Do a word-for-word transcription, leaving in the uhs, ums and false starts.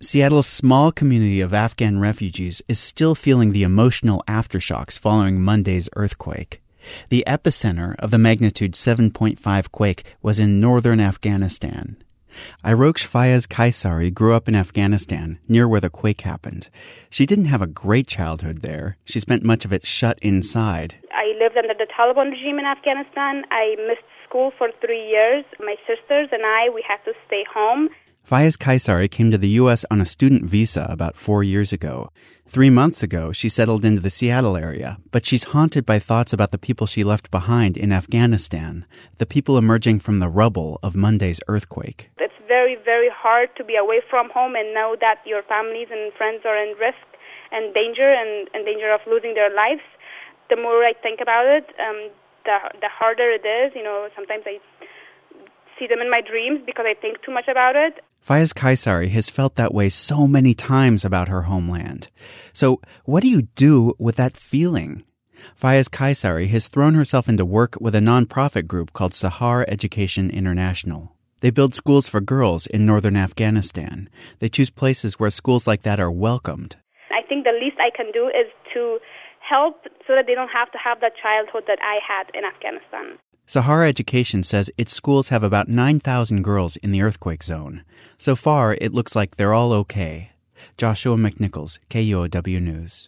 Seattle's small community of Afghan refugees is still feeling the emotional aftershocks following Monday's earthquake. The epicenter of the magnitude seven point five quake was in northern Afghanistan. Iroksh Fayez Kaisari grew up in Afghanistan, near where the quake happened. She didn't have a great childhood there. She spent much of it shut inside. I lived under the Taliban regime in Afghanistan. I missed school for three years. My sisters and I, we had to stay home. Fayez Kaisari came to the U S on a student visa about four years ago. Three months ago, she settled into the Seattle area, but she's haunted by thoughts about the people she left behind in Afghanistan, the people emerging from the rubble of Monday's earthquake. It's very, very hard to be away from home and know that your families and friends are in risk and danger and, and danger of losing their lives. The more I think about it, um, the the harder it is. You know, sometimes I see them in my dreams because I think too much about it. Fayez Kaisari has felt that way so many times about her homeland. So what do you do with that feeling? Fayez Kaisari has thrown herself into work with a nonprofit group called Sahar Education International. They build schools for girls in northern Afghanistan. They choose places where schools like that are welcomed. I think the least I can do is to help so that they don't have to have that childhood that I had in Afghanistan. Sahara Education says its schools have about nine thousand girls in the earthquake zone. So far, it looks like they're all okay. Joshua McNichols, K U O W News.